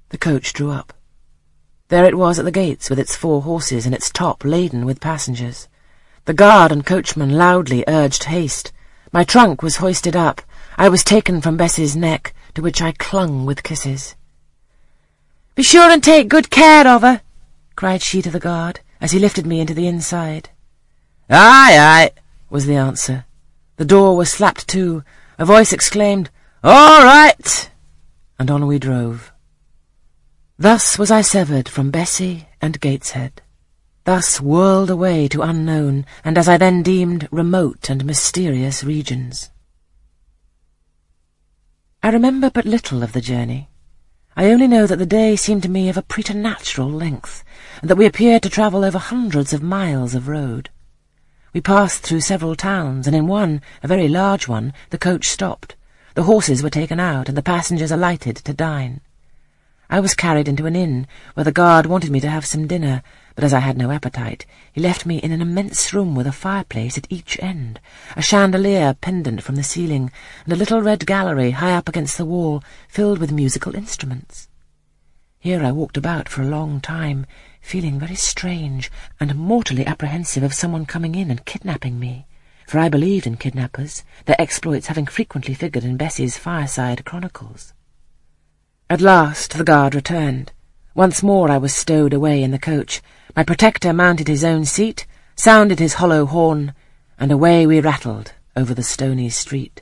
The coach drew up. There it was at the gates with its 4 horses and its top laden with passengers. The guard and coachman loudly urged haste. My trunk was hoisted up. I was taken from Bessie's neck, to which I clung with kisses. "Be sure and take good care of her," cried she to the guard, as he lifted me into the inside. "Aye, aye," was the answer. The door was slapped to. A voice exclaimed, "All right!" and on we drove. Thus was I severed from Bessie and Gateshead. Thus whirled away to unknown, and as I then deemed, remote and mysterious regions. I remember but little of the journey. I only know that the day seemed to me of a preternatural length, and that we appeared to travel over hundreds of miles of road. We passed through several towns, and in one, a very large one, the coach stopped. The horses were taken out, and the passengers alighted to dine. I was carried into an inn, where the guard wanted me to have some dinner, but as I had no appetite, he left me in an immense room with a fireplace at each end, a chandelier pendant from the ceiling, and a little red gallery high up against the wall, filled with musical instruments. Here I walked about for a long time, feeling very strange, and mortally apprehensive of someone coming in and kidnapping me, for I believed in kidnappers, their exploits having frequently figured in Bessie's fireside chronicles. At last the guard returned. Once more I was stowed away in the coach. My protector mounted his own seat, sounded his hollow horn, and away we rattled over the stony street.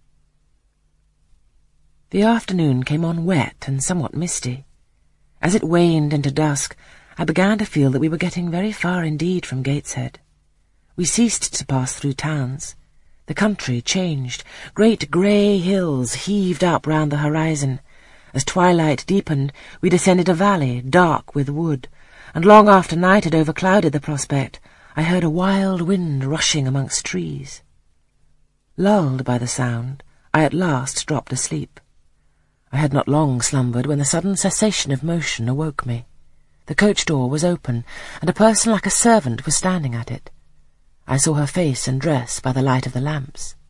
The afternoon came on wet and somewhat misty. As it waned into dusk, I began to feel that we were getting very far indeed from Gateshead. We ceased to pass through towns. The country changed. Great grey hills heaved up round the horizon. As twilight deepened, we descended a valley, dark with wood, and long after night had overclouded the prospect, I heard a wild wind rushing amongst trees. Lulled by the sound, I at last dropped asleep. I had not long slumbered when the sudden cessation of motion awoke me. The coach door was open, and a person like a servant was standing at it. I saw her face and dress by the light of the lamps.